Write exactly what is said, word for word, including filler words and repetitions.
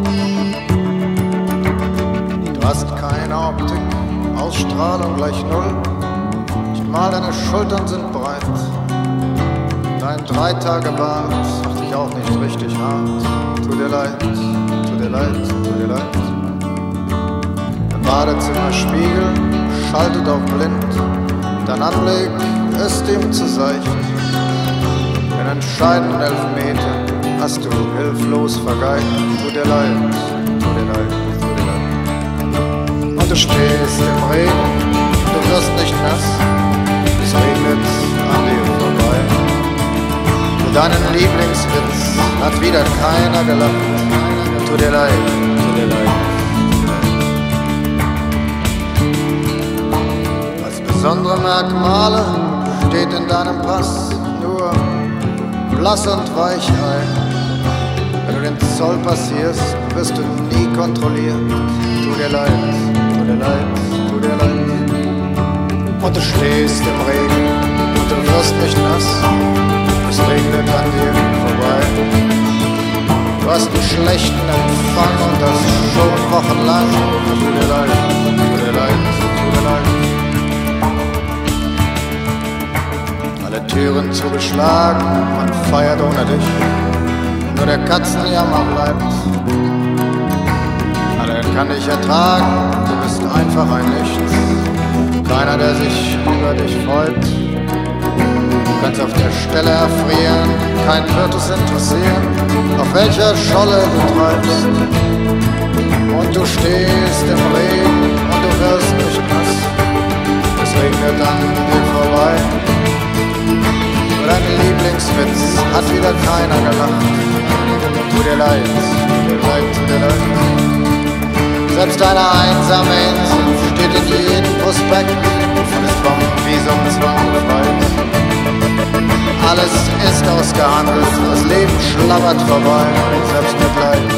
Du hast keine Optik, Ausstrahlung gleich null. Nicht mal deine Schultern sind breit. Dein Dreitagebart macht dich auch nicht richtig hart. Tut dir leid, tut dir leid, tut dir leid. Der Badezimmerspiegel schaltet auf blind. Dein Anblick ist ihm zu seicht. Den entscheidenden Elfmeter hast du hilflos vergeigt. Tut dir leid, tut dir leid, tut dir leid. Und du stehst im Regen, du wirst nicht nass. Es regnet an dir vorbei. Für deinen Lieblingswitz hat wieder keiner gelacht. Tut dir leid, tut dir leid. Als besondere Merkmale steht in deinem Pass nur blass und Weichei. Wenn du den Zoll passierst, wirst du nie kontrolliert. Tut dir leid, tut dir leid, tut dir leid. Und du stehst im Regen und du wirst nicht nass. Es regnet an dir vorbei. Du hast einen schlechten Empfang und das schon wochenlang. Tut dir leid, tut dir leid, tut dir leid. Alle Türen zugeschlagen, man feiert ohne dich. Nur der Katzenjammer bleibt. Alle kann dich ertragen, du bist einfach ein Nichts. Keiner, der sich über dich freut. Du kannst auf der Stelle erfrieren, kein wird es interessieren, auf welcher Scholle du treibst. Und du stehst im Regen und du wirst nicht nass. Es regnet an dir vorbei. Für deinen Lieblingswitz hat wieder keiner gelacht. Tut dir leid, tut dir leid, tut dir leid. Selbst deine einsame Insel steht in jedem Prospekt und ist vom Visumzwang befreit. Alles ist ausgehandelt, das Leben schlabbert vorbei, Selbstmitleid,